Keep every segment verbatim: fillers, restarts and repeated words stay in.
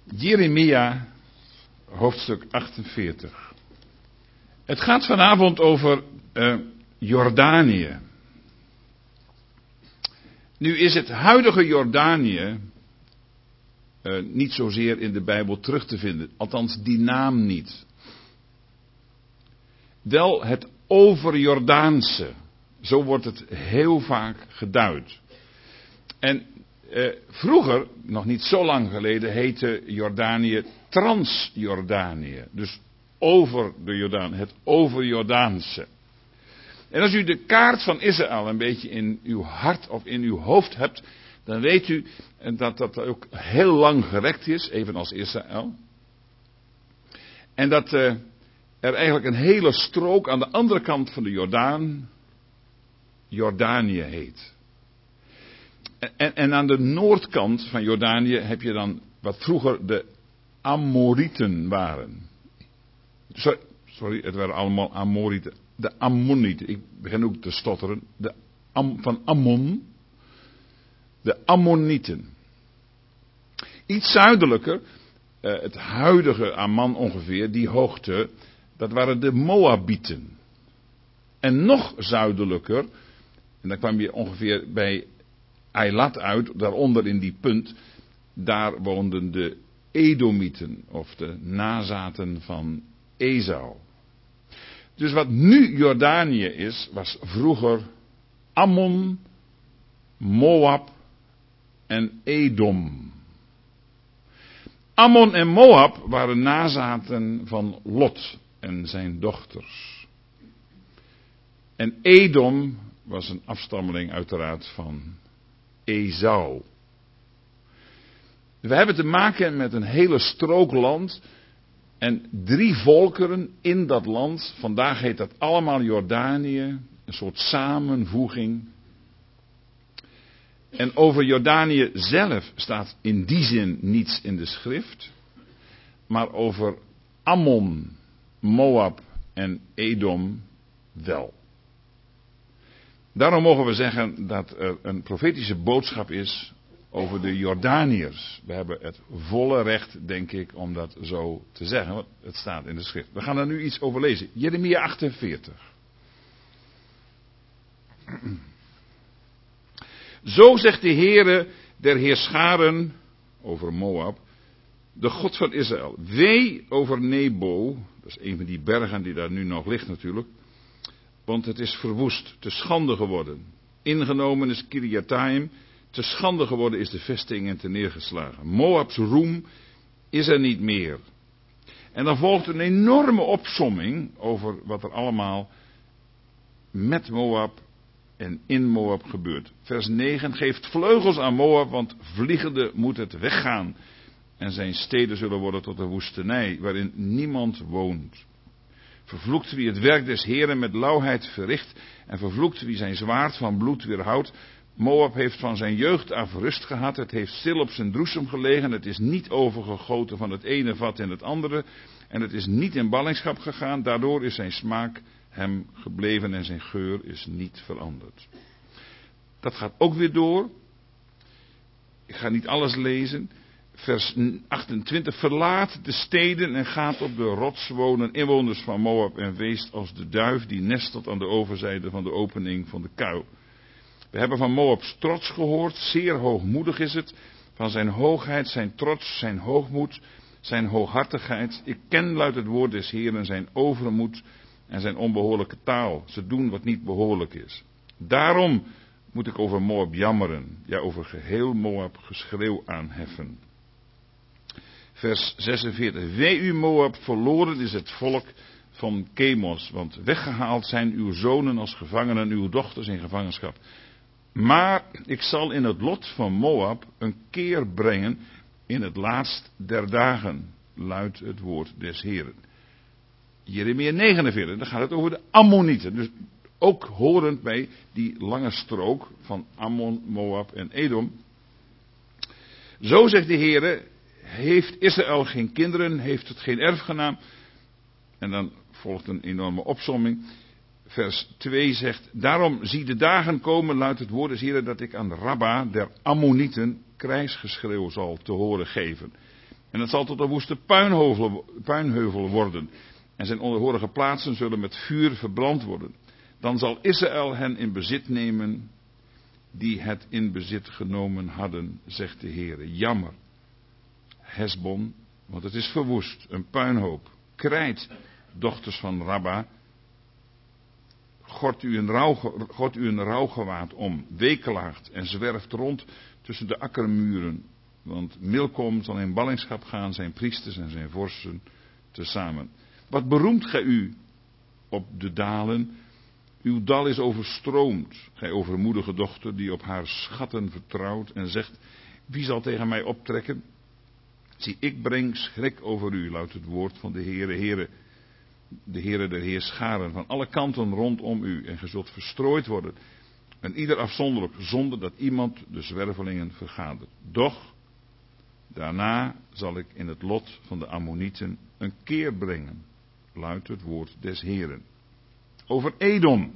Jeremia, hoofdstuk achtenveertig. Het gaat vanavond over uh, Jordanië. Nu is het huidige Jordanië uh, niet zozeer in de Bijbel terug te vinden. Althans, die naam niet. Wel het overjordaanse. Zo wordt het heel vaak geduid. En uh, vroeger, nog niet zo lang geleden, heette Jordanië Transjordanië. Dus over de Jordaan, het overjordaanse. En als u de kaart van Israël een beetje in uw hart of in uw hoofd hebt, dan weet u dat dat ook heel lang gerekt is, evenals Israël. En dat uh, er eigenlijk een hele strook aan de andere kant van de Jordaan Jordanië heet. En, en aan de noordkant van Jordanië heb je dan wat vroeger de Amorieten waren. Sorry, sorry het waren allemaal Amorieten. De Ammonieten, ik begin ook te stotteren. De Am, van Ammon. De Ammonieten. Iets zuidelijker, uh, het huidige Amman ongeveer, die hoogte, dat waren de Moabieten. En nog zuidelijker, en dan kwam je ongeveer bij Eilat uit, daaronder in die punt, daar woonden de Edomieten, of de nazaten van Esau. Dus wat nu Jordanië is, was vroeger Ammon, Moab en Edom. Ammon en Moab waren nazaten van Lot en zijn dochters. En Edom was een afstammeling uiteraard van Esau. We hebben te maken met een hele strook land en drie volkeren in dat land. Vandaag heet dat allemaal Jordanië, een soort samenvoeging. En over Jordanië zelf staat in die zin niets in de schrift. Maar over Ammon, Moab en Edom wel. Daarom mogen we zeggen dat er een profetische boodschap is over de Jordaniërs. We hebben het volle recht, denk ik, om dat zo te zeggen. Want het staat in de schrift. We gaan er nu iets over lezen. Jeremia achtenveertig. Zo zegt de Heere der Heerscharen over Moab, de God van Israël. Wee over Nebo, dat is een van die bergen die daar nu nog ligt natuurlijk. Want het is verwoest, te schande geworden. Ingenomen is Kiriataim, te schande geworden is de vesting en te neergeslagen. Moabs roem is er niet meer. En dan volgt een enorme opsomming over wat er allemaal met Moab en in Moab gebeurt. Vers negen, geeft vleugels aan Moab, want vliegende moet het weggaan. En zijn steden zullen worden tot een woestenij, waarin niemand woont. Vervloekt wie het werk des Heeren met lauwheid verricht, en vervloekt wie zijn zwaard van bloed weerhoudt. Moab heeft van zijn jeugd af rust gehad, het heeft stil op zijn droesem gelegen, het is niet overgegoten van het ene vat in het andere, en het is niet in ballingschap gegaan, daardoor is zijn smaak hem gebleven en zijn geur is niet veranderd. Dat gaat ook weer door. Ik ga niet alles lezen. Vers achtentwintig, verlaat de steden en gaat op de rots wonen, inwoners van Moab, en weest als de duif die nestelt aan de overzijde van de opening van de kuil. We hebben van Moabs trots gehoord, zeer hoogmoedig is het, van zijn hoogheid, zijn trots, zijn hoogmoed, zijn hooghartigheid. Ik ken luidt het woord des Heeren zijn overmoed en zijn onbehoorlijke taal. Ze doen wat niet behoorlijk is. Daarom moet ik over Moab jammeren, ja over geheel Moab geschreeuw aanheffen. Vers zesenveertig. Wee u Moab, verloren is het volk van Chemos, want weggehaald zijn uw zonen als gevangenen, uw dochters in gevangenschap. Maar ik zal in het lot van Moab een keer brengen in het laatst der dagen, luidt het woord des Heeren. Jeremia negenenveertig, dan gaat het over de Ammonieten. Dus ook horend bij die lange strook van Ammon, Moab en Edom. Zo zegt de Heere, heeft Israël geen kinderen, heeft het geen erfgenaam. En dan volgt een enorme opsomming. Vers twee zegt, daarom zie de dagen komen, luidt het woord des Heeren, dat ik aan Rabba der Ammonieten krijgsgeschreeuw zal te horen geven. En het zal tot een woeste puinheuvel, puinheuvel worden. En zijn onderhorige plaatsen zullen met vuur verbrand worden. Dan zal Israël hen in bezit nemen die het in bezit genomen hadden, zegt de Heere. Jammer. Hesbon, want het is verwoest, een puinhoop. Krijt, dochters van Rabba, gort u een, rouw, gort u een rouwgewaad om, wekelaagt en zwerft rond tussen de akkermuren. Want Milkom zal in ballingschap gaan, zijn priesters en zijn vorsten tezamen. Wat beroemt gij u op de dalen? Uw dal is overstroomd, gij overmoedige dochter die op haar schatten vertrouwt en zegt, wie zal tegen mij optrekken? Zie, ik breng schrik over u, luidt het woord van de Heere, Heere, de Heere der Heerscharen, van alle kanten rondom u, en ge zult verstrooid worden, en ieder afzonderlijk, zonder dat iemand de zwervelingen vergadert. Doch, daarna zal ik in het lot van de Ammonieten een keer brengen, luidt het woord des Heeren. Over Edom,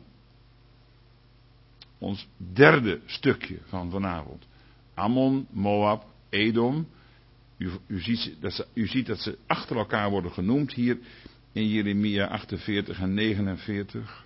ons derde stukje van vanavond. Ammon, Moab, Edom. U, u, ziet dat ze, u ziet dat ze achter elkaar worden genoemd hier in Jeremia achtenveertig en negenenveertig.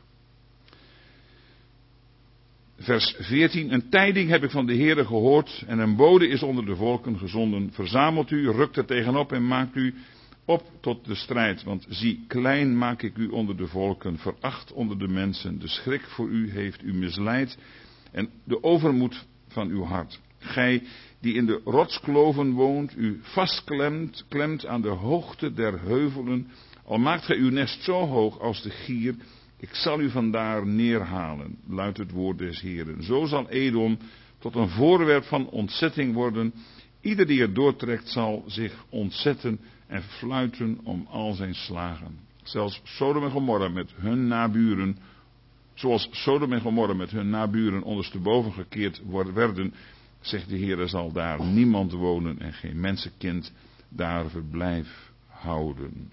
Vers veertien. Een tijding heb ik van de Heere gehoord en een bode is onder de volken gezonden. Verzamelt u, rukt er tegenop en maakt u op tot de strijd. Want zie, klein maak ik u onder de volken, veracht onder de mensen. De schrik voor u heeft u misleid en de overmoed van uw hart. Gij die in de rotskloven woont, u vastklemt klemt aan de hoogte der heuvelen, al maakt gij uw nest zo hoog als de gier, ik zal u vandaar neerhalen, luidt het woord des Heeren. Zo zal Edom tot een voorwerp van ontzetting worden. Ieder die er doortrekt zal zich ontzetten en fluiten om al zijn slagen. Zelfs Sodom en Gomorra met hun naburen, zoals Sodom en Gomorra met hun naburen ondersteboven gekeerd werden, zegt de Heere, zal daar niemand wonen en geen mensenkind daar verblijf houden.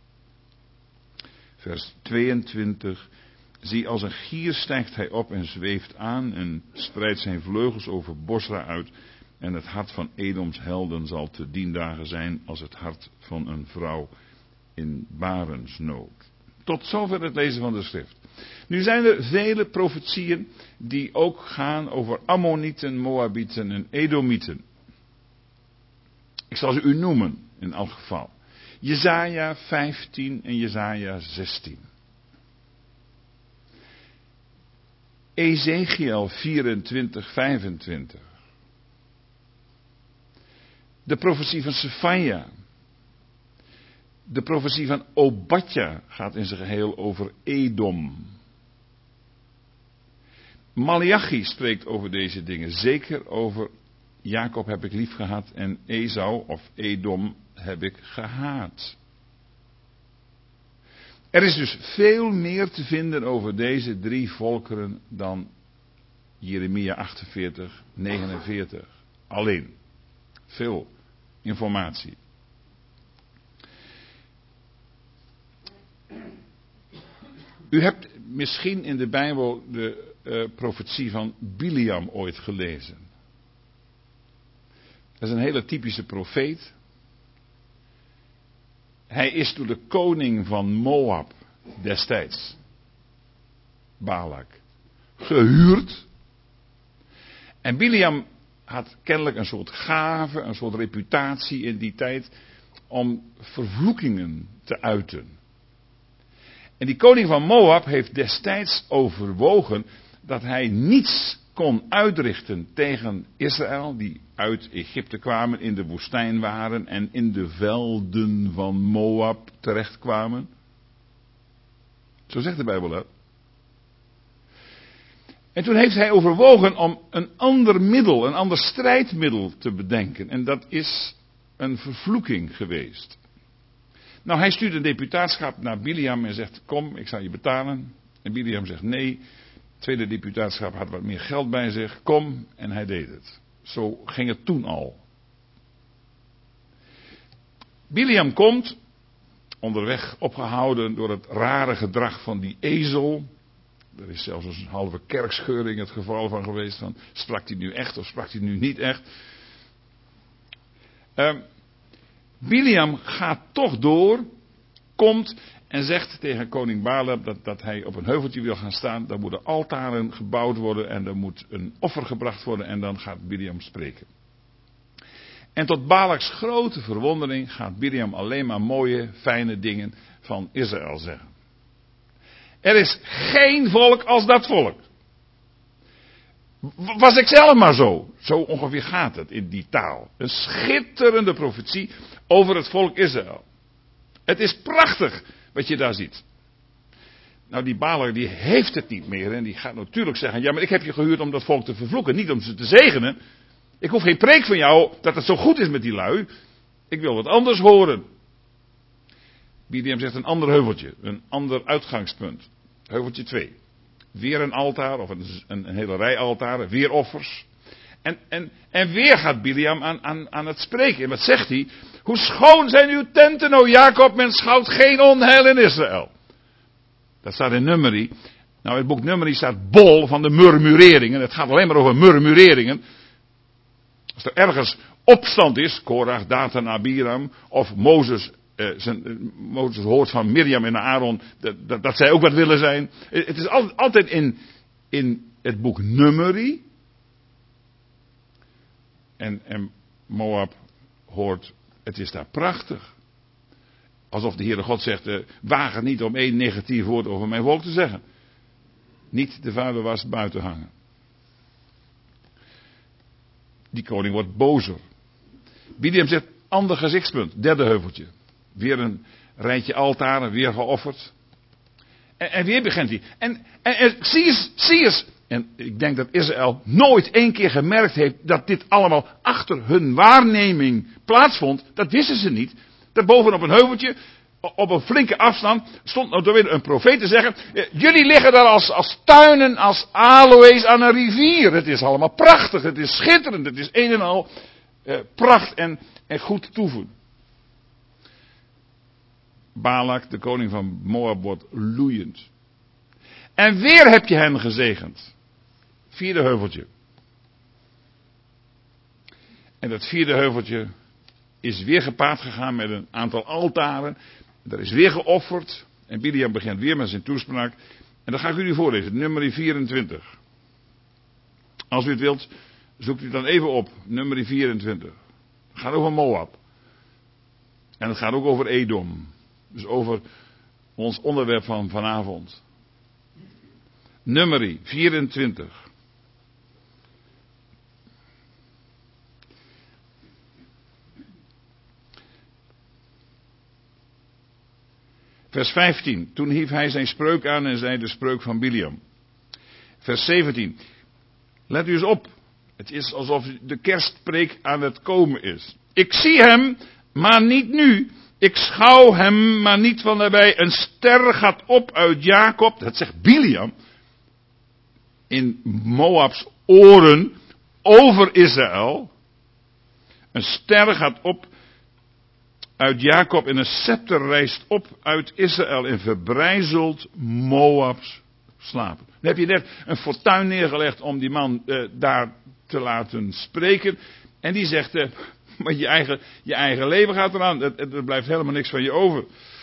Vers tweeëntwintig. Zie, als een gier stijgt hij op en zweeft aan en spreidt zijn vleugels over Bosra uit. En het hart van Edoms helden zal te dien dagen zijn als het hart van een vrouw in barensnood. Tot zover het lezen van de schrift. Nu zijn er vele profetieën die ook gaan over Ammonieten, Moabieten en Edomieten. Ik zal ze u noemen in elk geval. Jesaja vijftien en Jesaja zestien. Ezekiel vierentwintig, vijfentwintig. De profetie van Sefanja. De profetie van Obadja gaat in zijn geheel over Edom. Maleachi spreekt over deze dingen. Zeker over Jacob heb ik lief gehad en Esau of Edom heb ik gehaat. Er is dus veel meer te vinden over deze drie volkeren dan Jeremia achtenveertig, negenenveertig. Alleen. Veel informatie. U hebt misschien in de Bijbel de uh, profetie van Biliam ooit gelezen. Dat is een hele typische profeet. Hij is door de koning van Moab destijds, Balak, gehuurd. En Biliam had kennelijk een soort gave, een soort reputatie in die tijd om vervloekingen te uiten. En die koning van Moab heeft destijds overwogen dat hij niets kon uitrichten tegen Israël, die uit Egypte kwamen, in de woestijn waren en in de velden van Moab terechtkwamen. Zo zegt de Bijbel dat. En toen heeft hij overwogen om een ander middel, een ander strijdmiddel te bedenken. En dat is een vervloeking geweest. Nou, hij stuurt een deputaatschap naar Biliam en zegt, kom, ik zal je betalen. En Biliam zegt nee. Het tweede deputaatschap had wat meer geld bij zich. Kom, en hij deed het. Zo ging het toen al. Biliam komt, onderweg opgehouden door het rare gedrag van die ezel. Er is zelfs een halve kerkscheuring het geval van geweest. Van, sprak hij nu echt of sprak hij nu niet echt? Uh, Biliam gaat toch door, komt en zegt tegen koning Balak dat, dat hij op een heuveltje wil gaan staan. Daar moeten altaren gebouwd worden en er moet een offer gebracht worden en dan gaat Biliam spreken. En tot Balaks grote verwondering gaat Biliam alleen maar mooie, fijne dingen van Israël zeggen. Er is geen volk als dat volk. Was ik zelf maar zo. Zo ongeveer gaat het in die taal. Een schitterende profetie over het volk Israël. Het is prachtig wat je daar ziet. Nou, die Balak die heeft het niet meer en die gaat natuurlijk zeggen, ja, maar ik heb je gehuurd om dat volk te vervloeken, niet om ze te zegenen. Ik hoef geen preek van jou dat het zo goed is met die lui. Ik wil wat anders horen. Biliam zegt een ander heuveltje, een ander uitgangspunt. Heuveltje twee. Weer een altaar, of een, een, een hele rij altaren, weer offers. En, en, en weer gaat Biliam aan, aan, aan het spreken. En wat zegt hij? Hoe schoon zijn uw tenten, o Jacob, men schouwt geen onheil in Israël. Dat staat in Numeri. Nou, in het boek Numeri staat bol van de murmureringen. Het gaat alleen maar over murmureringen. Als er ergens opstand is, Korach, Datan, Abiram, of Mozes, eh, zijn, eh, Mozes hoort van Mirjam en Aaron, dat, dat, dat zij ook wat willen zijn. Het is altijd, altijd in, in het boek Numeri. En, en Moab hoort, het is daar prachtig. Alsof de Heere God zegt, eh, waag het niet om één negatief woord over mijn volk te zeggen. Niet de vuile was buiten hangen. Die koning wordt bozer. Biliam zegt, ander gezichtspunt, derde heuveltje. Weer een rijtje altaren, weer geofferd. En, en weer begint hij. En, en, en zie eens, zie eens. En ik denk dat Israël nooit één keer gemerkt heeft dat dit allemaal achter hun waarneming plaatsvond. Dat wisten ze niet. Daarboven op een heuveltje, op een flinke afstand, stond nou weer een profeet te zeggen, jullie liggen daar als, als tuinen, als aloës aan een rivier. Het is allemaal prachtig, het is schitterend, het is een en al eh, pracht en, en goed toeven. Balak, de koning van Moab, wordt loeiend. En weer heb je hem gezegend. Vierde heuveltje. En dat vierde heuveltje is weer gepaard gegaan met een aantal altaren. Er is weer geofferd. En Biliam begint weer met zijn toespraak. En dan ga ik u voorlezen. Nummer vierentwintig. Als u het wilt, zoekt u dan even op. Nummer vierentwintig. Het gaat over Moab. En het gaat ook over Edom. Dus over ons onderwerp van vanavond. Nummer vierentwintig. Vers vijftien. Toen hief hij zijn spreuk aan en zei de spreuk van Biliam. Vers zeventien. Let u eens op. Het is alsof de kerstpreek aan het komen is. Ik zie hem, maar niet nu. Ik schouw hem, maar niet van nabij. Een ster gaat op uit Jacob. Dat zegt Biliam. In Moabs oren over Israël. Een ster gaat op uit Jacob en een scepter rijst op uit Israël en verbrijzelt Moabs slapen. Dan heb je net een fortuin neergelegd om die man uh, daar te laten spreken. En die zegt, uh, maar je eigen, je eigen leven gaat eraan. Er blijft helemaal niks van je over.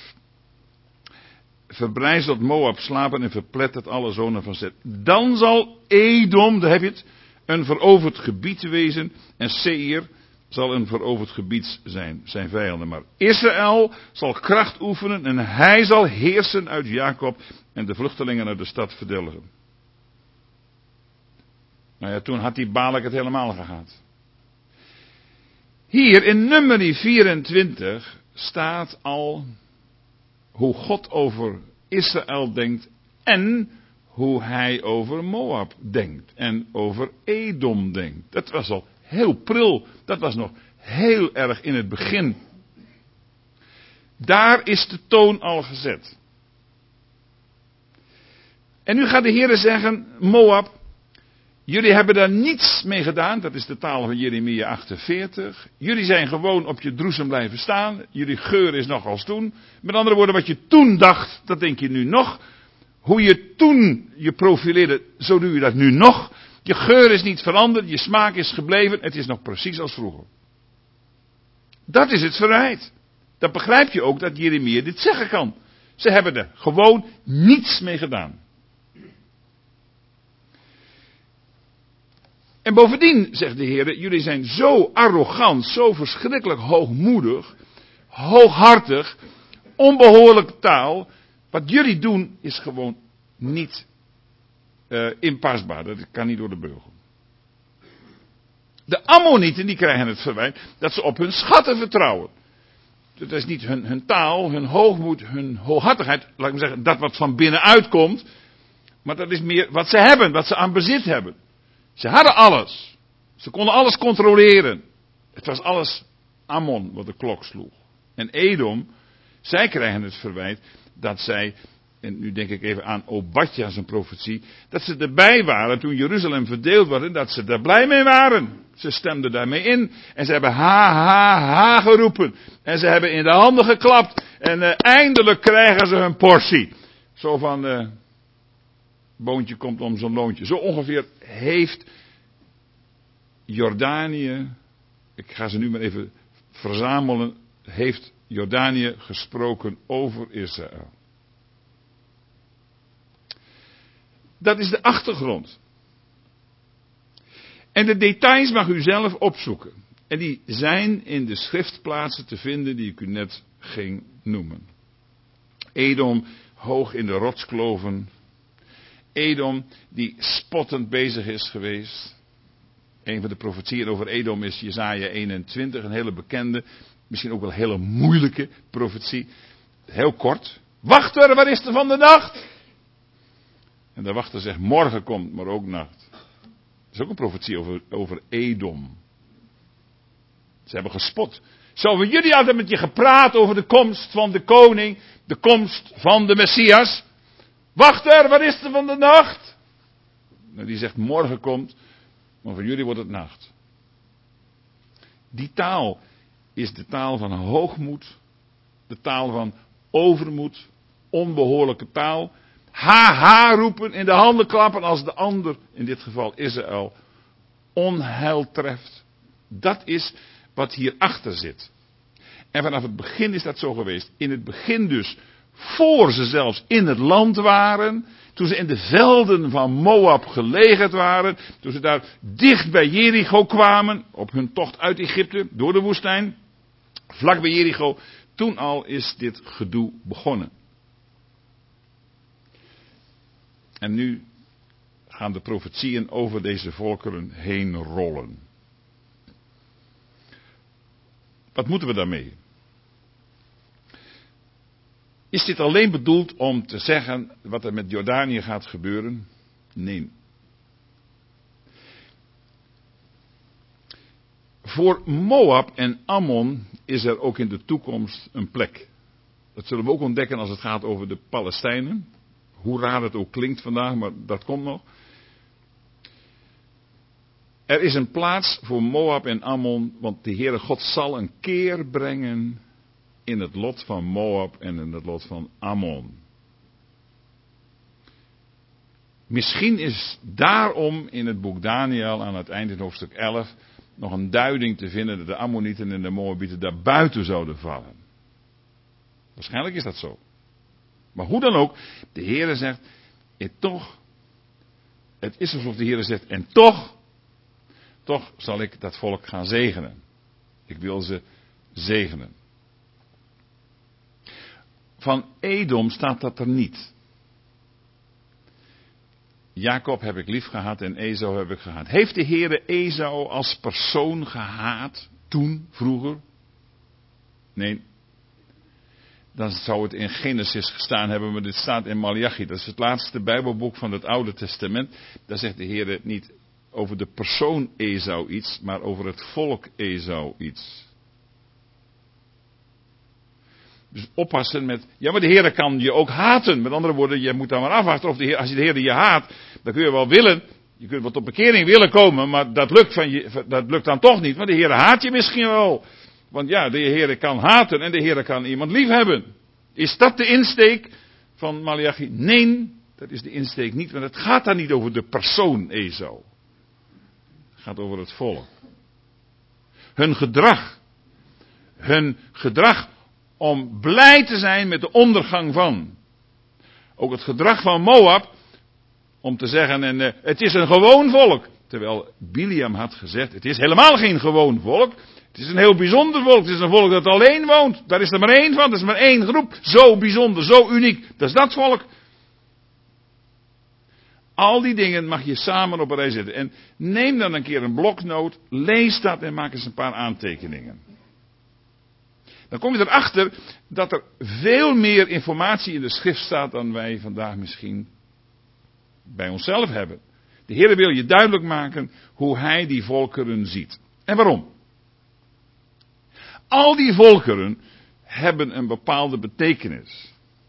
Verbrijzelt Moab slapen en verplettert alle zonen van Zet. Dan zal Edom, daar heb je het, een veroverd gebied wezen. En Seir zal een veroverd gebied zijn, zijn vijanden. Maar Israël zal kracht oefenen en hij zal heersen uit Jacob en de vluchtelingen uit de stad verdelgen. Nou ja, toen had die Balak het helemaal gehad. Hier in Numeri vierentwintig staat al hoe God over Israël denkt en hoe hij over Moab denkt en over Edom denkt. Dat was al heel pril, dat was nog heel erg in het begin. Daar is de toon al gezet. En nu gaat de Heer zeggen, Moab, jullie hebben daar niets mee gedaan, dat is de taal van Jeremia achtenveertig. Jullie zijn gewoon op je droesem blijven staan, jullie geur is nog als toen. Met andere woorden, wat je toen dacht, dat denk je nu nog. Hoe je toen je profileerde, zo doe je dat nu nog. Je geur is niet veranderd, je smaak is gebleven, het is nog precies als vroeger. Dat is het verwijt. Dan begrijp je ook dat Jeremia dit zeggen kan. Ze hebben er gewoon niets mee gedaan. En bovendien, zegt de Heer, jullie zijn zo arrogant, zo verschrikkelijk hoogmoedig, hooghartig, onbehoorlijke taal. Wat jullie doen is gewoon niet uh, inpasbaar. Dat kan niet door de beugel. De Ammonieten die krijgen het verwijt dat ze op hun schatten vertrouwen. Dat is niet hun, hun taal, hun hoogmoed, hun hooghartigheid, laat ik maar zeggen, dat wat van binnenuit komt. Maar dat is meer wat ze hebben, wat ze aan bezit hebben. Ze hadden alles. Ze konden alles controleren. Het was alles Ammon wat de klok sloeg. En Edom, zij krijgen het verwijt dat zij, en nu denk ik even aan Obadja zijn profetie, dat ze erbij waren toen Jeruzalem verdeeld werd en dat ze er blij mee waren. Ze stemden daarmee in en ze hebben ha ha ha geroepen. En ze hebben in de handen geklapt en uh, eindelijk krijgen ze hun portie. Zo van, uh, boontje komt om zo'n loontje. Zo ongeveer heeft Jordanië, ik ga ze nu maar even verzamelen, heeft Jordanië gesproken over Israël. Dat is de achtergrond. En de details mag u zelf opzoeken. En die zijn in de schriftplaatsen te vinden die ik u net ging noemen. Edom hoog in de rotskloven. Edom die spottend bezig is geweest. Een van de profetieën over Edom is Jesaja eenentwintig, een hele bekende, misschien ook wel een hele moeilijke profetie. Heel kort. Wachter, waar is er van de nacht? En de wachter zegt, morgen komt, maar ook nacht. Dat is ook een profetie over, over Edom. Ze hebben gespot. Zo hebben jullie altijd met je gepraat over de komst van de koning, de komst van de Messias. Wachter, waar is er van de nacht? Nou, die zegt, morgen komt, maar voor jullie wordt het nacht. Die taal is de taal van hoogmoed, de taal van overmoed, onbehoorlijke taal. Ha, ha roepen, in de handen klappen als de ander, in dit geval Israël, onheil treft. Dat is wat hierachter zit. En vanaf het begin is dat zo geweest. In het begin dus, voor ze zelfs in het land waren, toen ze in de velden van Moab gelegerd waren, toen ze daar dicht bij Jericho kwamen, op hun tocht uit Egypte, door de woestijn, vlak bij Jericho, toen al is dit gedoe begonnen. En nu gaan de profetieën over deze volkeren heen rollen. Wat moeten we daarmee? Is dit alleen bedoeld om te zeggen wat er met Jordanië gaat gebeuren? Nee. Voor Moab en Ammon is er ook in de toekomst een plek. Dat zullen we ook ontdekken als het gaat over de Palestijnen. Hoe raar het ook klinkt vandaag, maar dat komt nog. Er is een plaats voor Moab en Ammon, want de Heere God zal een keer brengen in het lot van Moab en in het lot van Ammon. Misschien is daarom in het boek Daniël aan het eind in hoofdstuk elf nog een duiding te vinden dat de Ammonieten en de Moabieten daar buiten zouden vallen. Waarschijnlijk is dat zo. Maar hoe dan ook, de Heere zegt, en toch, het is alsof de Heere zegt, en toch, toch zal ik dat volk gaan zegenen. Ik wil ze zegenen. Van Edom staat dat er niet. Jacob heb ik lief gehad en Esau heb ik gehaat. Heeft de Heere Esau als persoon gehaat toen, vroeger? Nee. Dan zou het in Genesis gestaan hebben, maar dit staat in Maleachi. Dat is het laatste Bijbelboek van het Oude Testament. Daar zegt de Heer niet over de persoon Esau iets, maar over het volk Esau iets. Dus oppassen met, ja maar de Heer kan je ook haten. Met andere woorden, je moet dan maar afwachten of de Heer, als je de Heer je haat, dan kun je wel willen, je kunt wel tot bekering willen komen, maar dat lukt, van je, dat lukt dan toch niet, want de Heer haat je misschien wel. Want ja, de Heer kan haten en de Heer kan iemand lief hebben. Is dat de insteek van Maleachi? Nee, dat is de insteek niet, want het gaat daar niet over de persoon Esau. Het gaat over het volk. Hun gedrag, hun gedrag om blij te zijn met de ondergang van. Ook het gedrag van Moab, om te zeggen, en, uh, het is een gewoon volk. Terwijl Biliam had gezegd, het is helemaal geen gewoon volk. Het is een heel bijzonder volk. Het is een volk dat alleen woont. Daar is er maar één van. Dat is maar één groep. Zo bijzonder, zo uniek. Dat is dat volk. Al die dingen mag je samen op een rij zetten. En neem dan een keer een bloknoot. Lees dat en maak eens een paar aantekeningen. Dan kom je erachter dat er veel meer informatie in de schrift staat dan wij vandaag misschien bij onszelf hebben. De Heer wil je duidelijk maken hoe hij die volkeren ziet. En waarom? Al die volkeren hebben een bepaalde betekenis.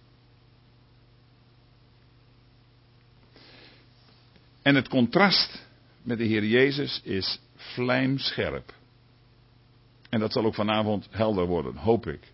En het contrast met de Heer Jezus is vlijmscherp. En dat zal ook vanavond helder worden, hoop ik.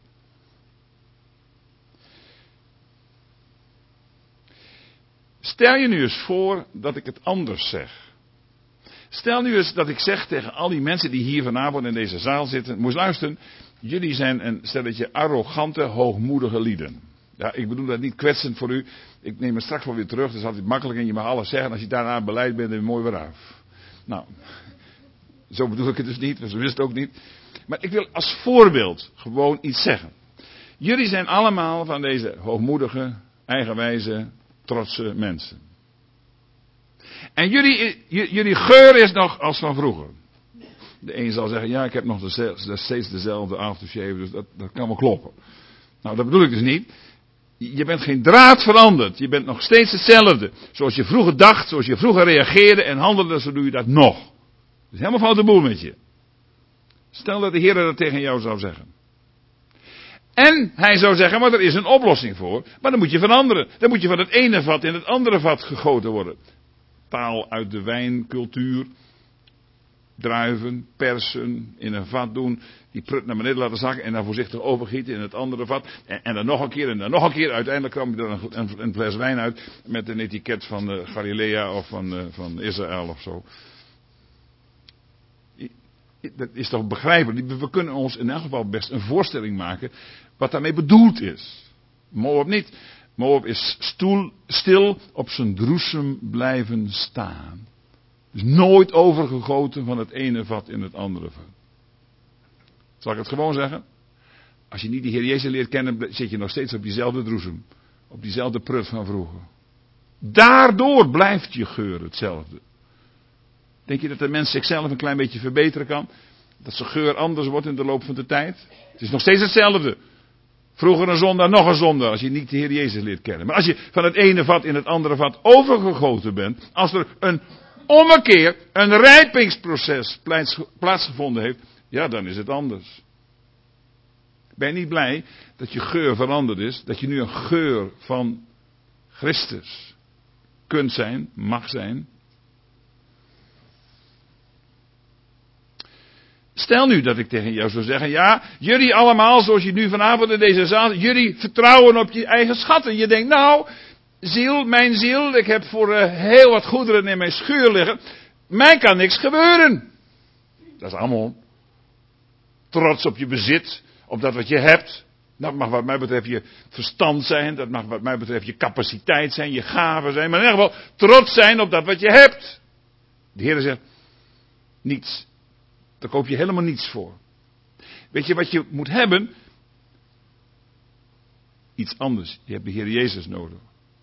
Stel je nu eens voor dat ik het anders zeg. Stel nu eens dat ik zeg tegen al die mensen die hier vanavond in deze zaal zitten. Moest luisteren, jullie zijn een stelletje arrogante, hoogmoedige lieden. Ja, ik bedoel dat niet kwetsend voor u. Ik neem het straks wel weer terug, dat is altijd makkelijk en je mag alles zeggen. Als je daarna beleid bent, dan ben je mooi weer af. Nou, zo bedoel ik het dus niet, dus we wisten het ook niet. Maar ik wil als voorbeeld gewoon iets zeggen. Jullie zijn allemaal van deze hoogmoedige, eigenwijze, trotse mensen. En jullie, jullie geur is nog als van vroeger. De een zal zeggen, ja, ik heb nog de, steeds dezelfde aftershave, dus dat, dat kan wel kloppen. Nou, dat bedoel ik dus niet. Je bent geen draad veranderd. Je bent nog steeds hetzelfde. Zoals je vroeger dacht, zoals je vroeger reageerde en handelde, zo doe je dat nog. Het is helemaal fout de boel met je. Stel dat de Heer dat tegen jou zou zeggen. En hij zou zeggen, maar er is een oplossing voor. Maar dan moet je veranderen. Dan moet je van het ene vat in het andere vat gegoten worden. Taal uit de wijncultuur. Druiven, persen, in een vat doen. Die prut naar beneden laten zakken en dan voorzichtig overgieten in het andere vat. En, en dan nog een keer en dan nog een keer. Uiteindelijk kwam je er een, een, een fles wijn uit met een etiket van uh, Galilea of van, uh, van Israël of zo. Dat is toch begrijpelijk. We kunnen ons in elk geval best een voorstelling maken wat daarmee bedoeld is. Moab niet. Moab is stoel, stil op zijn droesem blijven staan. Dus nooit overgegoten van het ene vat in het andere vat. Zal ik het gewoon zeggen? Als je niet de Heer Jezus leert kennen, zit je nog steeds op diezelfde droesem. Op diezelfde prut van vroeger. Daardoor blijft je geur hetzelfde. Denk je dat de mens zichzelf een klein beetje verbeteren kan? Dat zijn geur anders wordt in de loop van de tijd? Het is nog steeds hetzelfde. Vroeger een zondaar, nog een zondaar, als je niet de Heer Jezus leert kennen. Maar als je van het ene vat in het andere vat overgegoten bent, als er een ommekeer, een rijpingsproces plaatsgevonden heeft, ja, dan is het anders. Ben je niet blij dat je geur veranderd is? Dat je nu een geur van Christus kunt zijn, mag zijn? Stel nu dat ik tegen jou zou zeggen, ja, jullie allemaal, zoals je nu vanavond in deze zaal, jullie vertrouwen op je eigen schatten. Je denkt, nou, ziel, mijn ziel, ik heb voor uh, heel wat goederen in mijn schuur liggen. Mij kan niks gebeuren. Dat is allemaal trots op je bezit, op dat wat je hebt. Dat mag wat mij betreft je verstand zijn, dat mag wat mij betreft je capaciteit zijn, je gaven zijn. Maar in ieder geval trots zijn op dat wat je hebt. De Heer zegt, niets. Daar koop je helemaal niets voor. Weet je wat je moet hebben? Iets anders. Je hebt de Heer Jezus nodig.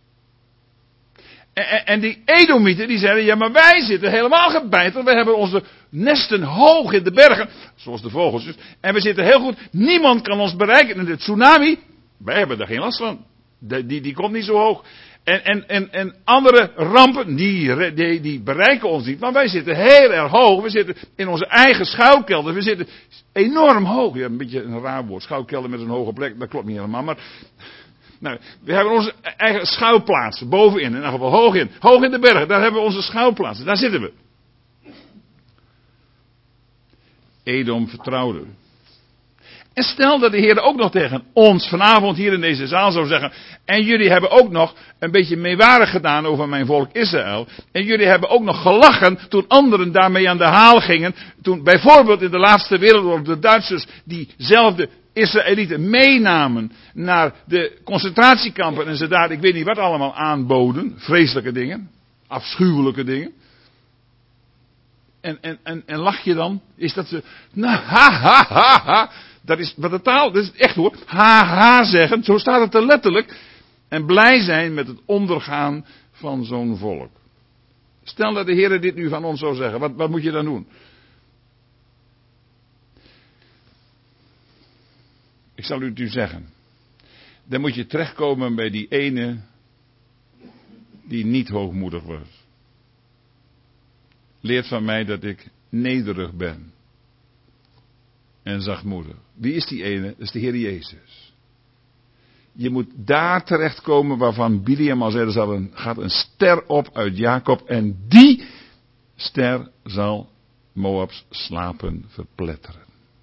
En, en, en die Edomieten die zeiden, ja maar wij zitten helemaal gebeiteld. We hebben onze nesten hoog in de bergen. Zoals de vogels dus. En we zitten heel goed. Niemand kan ons bereiken. En de tsunami, wij hebben daar geen last van. Die, die, die komt niet zo hoog. En, en, en, en andere rampen, die, die, die bereiken ons niet. Maar wij zitten heel erg hoog. We zitten in onze eigen schuilkelder. We zitten enorm hoog. Ja, een beetje een raar woord. Schuilkelder met een hoge plek. Dat klopt niet helemaal. Maar nou, we hebben onze eigen schuilplaatsen. Bovenin. In ieder geval hoog in. Hoog in de bergen. Daar hebben we onze schuilplaatsen. Daar zitten we. Edom vertrouwde. En stel dat de Heer ook nog tegen ons vanavond hier in deze zaal zou zeggen, en jullie hebben ook nog een beetje meewarig gedaan over mijn volk Israël. En jullie hebben ook nog gelachen toen anderen daarmee aan de haal gingen. Toen bijvoorbeeld in de laatste wereldoorlog de Duitsers diezelfde Israëlieten meenamen naar de concentratiekampen en ze daar, ik weet niet wat allemaal aanboden. Vreselijke dingen, afschuwelijke dingen. En, en, en, en lach je dan? Is dat ze, nou, ha, ha, ha, ha. Dat is wat de taal, dat is echt hoor. Ha, ha zeggen, zo staat het er letterlijk. En blij zijn met het ondergaan van zo'n volk. Stel dat de Heer dit nu van ons zou zeggen, wat, wat moet je dan doen? Ik zal u het u zeggen. Dan moet je terechtkomen bij die ene die niet hoogmoedig was. Leert van mij dat ik nederig ben. En zachtmoedig. Wie is die ene? Dat is de Heer Jezus. Je moet daar terechtkomen waarvan Biliam al zei, er zal een, gaat een ster op uit Jacob. En die ster zal Moabs slapen verpletteren.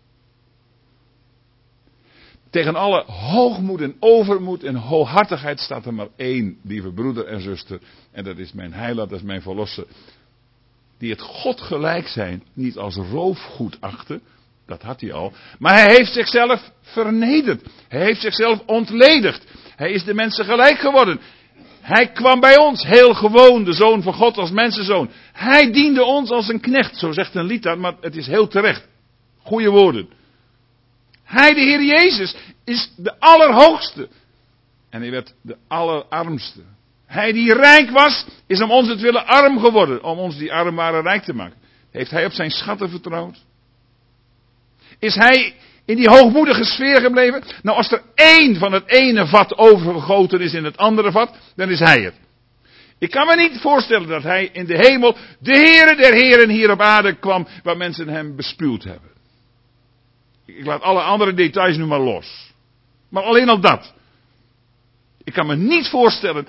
Tegen alle hoogmoed en overmoed en hooghartigheid staat er maar één, lieve broeder en zuster. En dat is mijn heiland, dat is mijn verlosser. Die het God gelijk zijn niet als roofgoed achten. Dat had hij al. Maar hij heeft zichzelf vernederd. Hij heeft zichzelf ontledigd. Hij is de mensen gelijk geworden. Hij kwam bij ons, heel gewoon, de Zoon van God als mensenzoon. Hij diende ons als een knecht, zo zegt een lied dat, maar het is heel terecht. Goeie woorden. Hij, de Heer Jezus, is de allerhoogste. En hij werd de allerarmste. Hij die rijk was, is om ons het willen arm geworden. Om ons die arm waren rijk te maken. Heeft hij op zijn schatten vertrouwd? Is hij in die hoogmoedige sfeer gebleven? Nou, als er één van het ene vat overgegoten is in het andere vat, dan is hij het. Ik kan me niet voorstellen dat hij in de hemel, de Heere der Heren hier op aarde kwam, waar mensen hem bespuwd hebben. Ik laat alle andere details nu maar los. Maar alleen al dat. Ik kan me niet voorstellen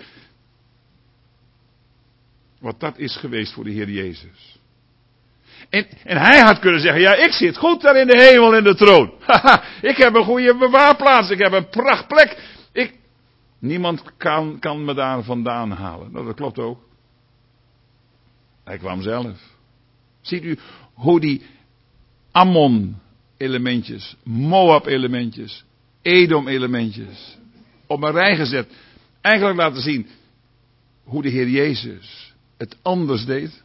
wat dat is geweest voor de Heer Jezus. En, en hij had kunnen zeggen, ja, ik zit goed daar in de hemel in de troon. Haha, ik heb een goede bewaarplaats, ik heb een prachtplek. Ik, niemand kan, kan me daar vandaan halen. Nou, dat klopt ook. Hij kwam zelf. Ziet u hoe die Ammon elementjes, Moab elementjes, Edom elementjes op een rij gezet. Eigenlijk laten zien hoe de Heer Jezus het anders deed.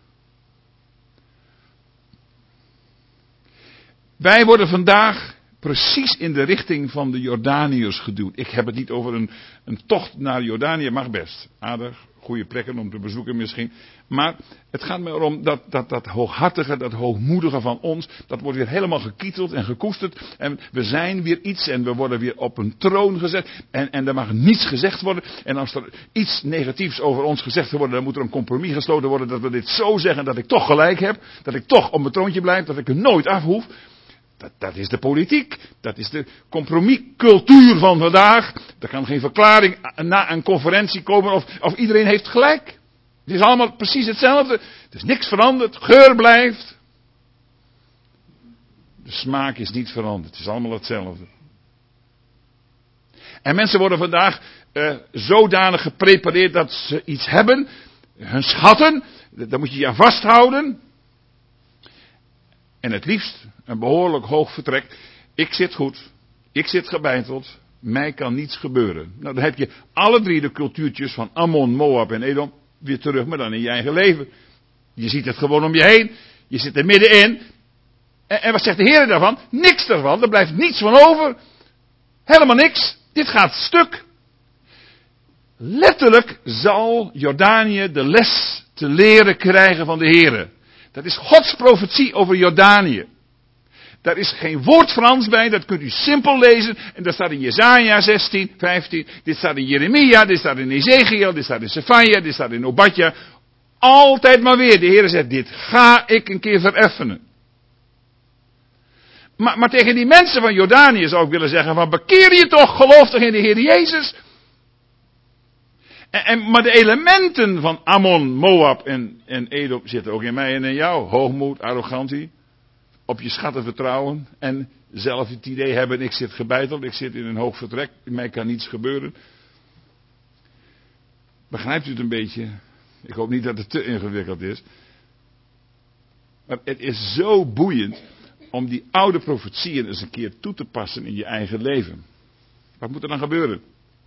Wij worden vandaag precies in de richting van de Jordaniërs geduwd. Ik heb het niet over een, een tocht naar Jordanië, mag best. Aardig, goede plekken om te bezoeken misschien. Maar het gaat me erom dat, dat dat hooghartige, dat hoogmoedige van ons, dat wordt weer helemaal gekieteld en gekoesterd. En we zijn weer iets en we worden weer op een troon gezet. En, en er mag niets gezegd worden. En als er iets negatiefs over ons gezegd wordt, dan moet er een compromis gesloten worden dat we dit zo zeggen dat ik toch gelijk heb. Dat ik toch op mijn troontje blijf, dat ik er nooit af hoef. Dat, dat is de politiek, dat is de compromiscultuur van vandaag. Er kan geen verklaring na een conferentie komen of, of iedereen heeft gelijk. Het is allemaal precies hetzelfde. Er is niks veranderd, geur blijft. De smaak is niet veranderd, het is allemaal hetzelfde. En mensen worden vandaag uh, zodanig geprepareerd dat ze iets hebben, hun schatten, daar moet je je aan vasthouden. En het liefst een behoorlijk hoog vertrek. Ik zit goed. Ik zit gebeiteld. Mij kan niets gebeuren. Nou, dan heb je alle drie de cultuurtjes van Ammon, Moab en Edom weer terug, maar dan in je eigen leven. Je ziet het gewoon om je heen. Je zit er middenin. En, en wat zegt de Heer daarvan? Niks daarvan. Er blijft niets van over. Helemaal niks. Dit gaat stuk. Letterlijk zal Jordanië de les te leren krijgen van de Heer. Dat is Gods profetie over Jordanië. Daar is geen woord Frans bij, dat kunt u simpel lezen. En dat staat in Jesaja zestien, vijftien. Dit staat in Jeremia, dit staat in Ezekiel, dit staat in Sephania, dit staat in Obadja. Altijd maar weer. De Heer zegt, dit ga ik een keer vereffenen. Maar, maar tegen die mensen van Jordanië zou ik willen zeggen, van bekeer je toch, geloof toch in de Heer Jezus. En, en, maar de elementen van Ammon, Moab en, en Edom zitten ook in mij en in jou. Hoogmoed, arrogantie, op je schatten vertrouwen en zelf het idee hebben, ik zit gebeiteld, ik zit in een hoog vertrek, mij kan niets gebeuren. Begrijpt u het een beetje? Ik hoop niet dat het te ingewikkeld is. Maar het is zo boeiend om die oude profetieën eens een keer toe te passen in je eigen leven. Wat moet er dan gebeuren?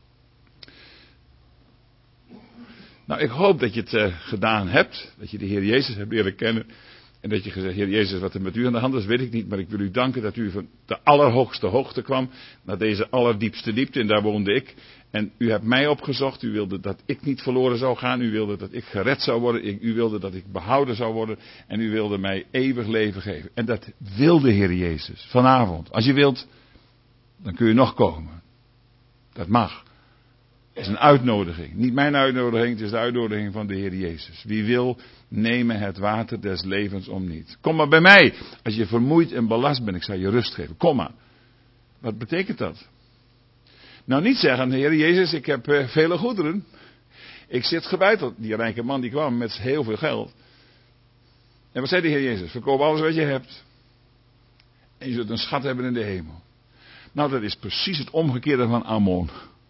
Nou, ik hoop dat je het uh, gedaan hebt, dat je de Heer Jezus hebt leren kennen. En dat je gezegd, Heer Jezus, wat er met u aan de hand is, weet ik niet. Maar ik wil u danken dat u van de allerhoogste hoogte kwam. Naar deze allerdiepste diepte. En daar woonde ik. En u hebt mij opgezocht. U wilde dat ik niet verloren zou gaan. U wilde dat ik gered zou worden. U wilde dat ik behouden zou worden. En u wilde mij eeuwig leven geven. En dat wil de Heer Jezus. Vanavond. Als je wilt, dan kun je nog komen. Dat mag. Het is een uitnodiging. Niet mijn uitnodiging, het is de uitnodiging van de Heer Jezus. Wie wil, nemen het water des levens om niet. Kom maar bij mij. Als je vermoeid en belast bent, ik zal je rust geven. Kom maar. Wat betekent dat? Nou, niet zeggen, Heer Jezus, ik heb uh, vele goederen. Ik zit gebeiteld. Die rijke man die kwam met heel veel geld. En wat zei de Heer Jezus? Verkoop alles wat je hebt. En je zult een schat hebben in de hemel. Nou, dat is precies het omgekeerde van Ammon.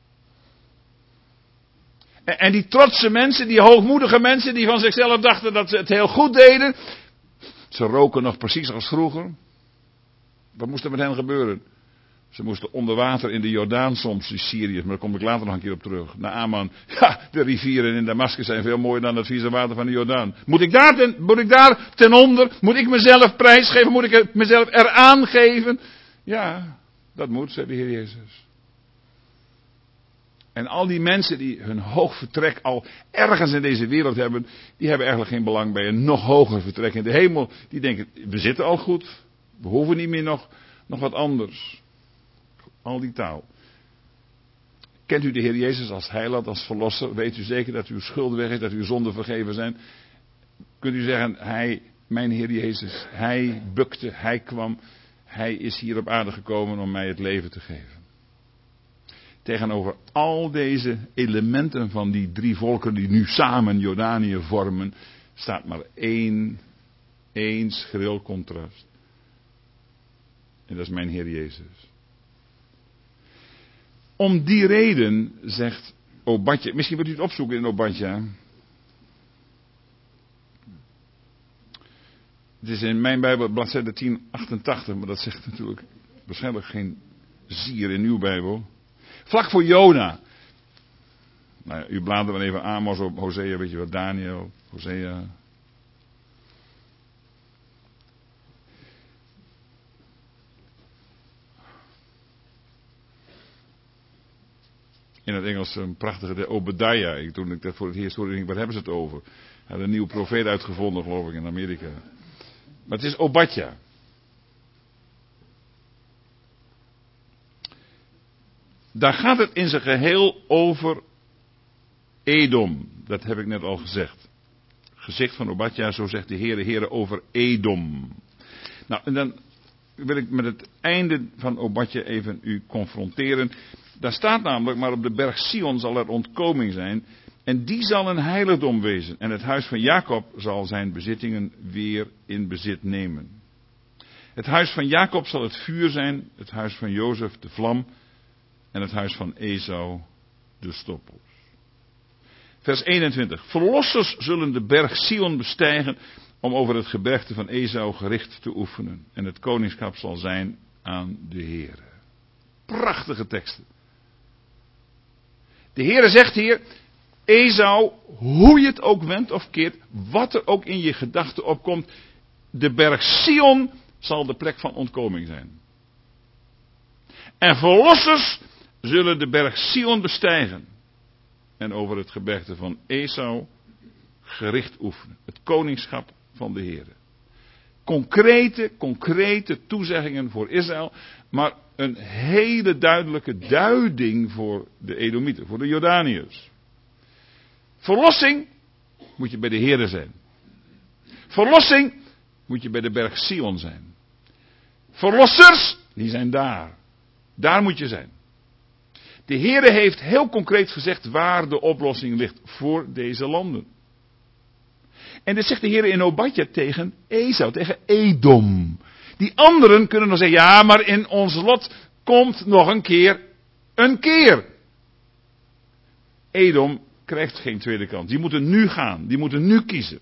En die trotse mensen, die hoogmoedige mensen die van zichzelf dachten dat ze het heel goed deden. Ze roken nog precies als vroeger. Wat moest er met hen gebeuren? Ze moesten onder water in de Jordaan soms, die Syriërs, maar daar kom ik later nog een keer op terug. Naaman, ja, de rivieren in Damascus zijn veel mooier dan het vieze water van de Jordaan. Moet ik daar ten, moet ik daar ten onder? Moet ik mezelf prijsgeven? Moet ik mezelf eraan geven? Ja, dat moet, zei de Heer Jezus. En al die mensen die hun hoog vertrek al ergens in deze wereld hebben, die hebben eigenlijk geen belang bij een nog hoger vertrek in de hemel. Die denken, we zitten al goed, we hoeven niet meer nog, nog wat anders. Al die taal. Kent u de Heer Jezus als heiland, als verlosser? Weet u zeker dat uw schulden weg is, dat uw zonden vergeven zijn? Kunt u zeggen, hij, mijn Heer Jezus, hij bukte, hij kwam, hij is hier op aarde gekomen om mij het leven te geven. Tegenover al deze elementen van die drie volken die nu samen Jordanië vormen, staat maar één, één schril contrast. En dat is mijn Heer Jezus. Om die reden zegt Obadja, misschien wilt u het opzoeken in Obadja. Het is in mijn Bijbel bladzijde tien achtentachtig, maar dat zegt natuurlijk waarschijnlijk geen zier in uw Bijbel. Vlak voor Jona. Nou ja, u bladert maar even Amos op Hosea, weet je wat, Daniel, Hosea. In het Engels een prachtige, de Obadiah. Toen ik dat voor het eerst hoorde, waar hebben ze het over? Hij had een nieuwe profeet uitgevonden, geloof ik, in Amerika. Maar het is Obadja. Daar gaat het in zijn geheel over Edom. Dat heb ik net al gezegd. Gezicht van Obadja, zo zegt de Heere, Heere over Edom. Nou, en dan wil ik met het einde van Obadja even u confronteren. Daar staat namelijk, maar op de berg Sion zal er ontkoming zijn. En die zal een heiligdom wezen. En het huis van Jacob zal zijn bezittingen weer in bezit nemen. Het huis van Jacob zal het vuur zijn. Het huis van Jozef de vlam. En het huis van Esau de stoppels. Vers eenentwintig. Verlossers zullen de berg Sion bestijgen om over het gebergte van Esau gericht te oefenen. En het koningschap zal zijn aan de Heere. Prachtige teksten. De Heere zegt hier, Esau, hoe je het ook wendt of keert, wat er ook in je gedachten opkomt, de berg Sion zal de plek van ontkoming zijn. En verlossers zullen de berg Sion bestijgen en over het gebergte van Esau gericht oefenen. Het koningschap van de Heere. Concrete, concrete toezeggingen voor Israël, maar een hele duidelijke duiding voor de Edomieten, voor de Jordaniërs. Verlossing moet je bij de Heere zijn. Verlossing moet je bij de berg Sion zijn. Verlossers, die zijn daar. Daar moet je zijn. De Heere heeft heel concreet gezegd waar de oplossing ligt voor deze landen. En dit zegt de Heere in Obadja tegen Esau, tegen Edom. Die anderen kunnen dan zeggen, ja, maar in ons lot komt nog een keer een keer. Edom krijgt geen tweede kans. Die moeten nu gaan. Die moeten nu kiezen.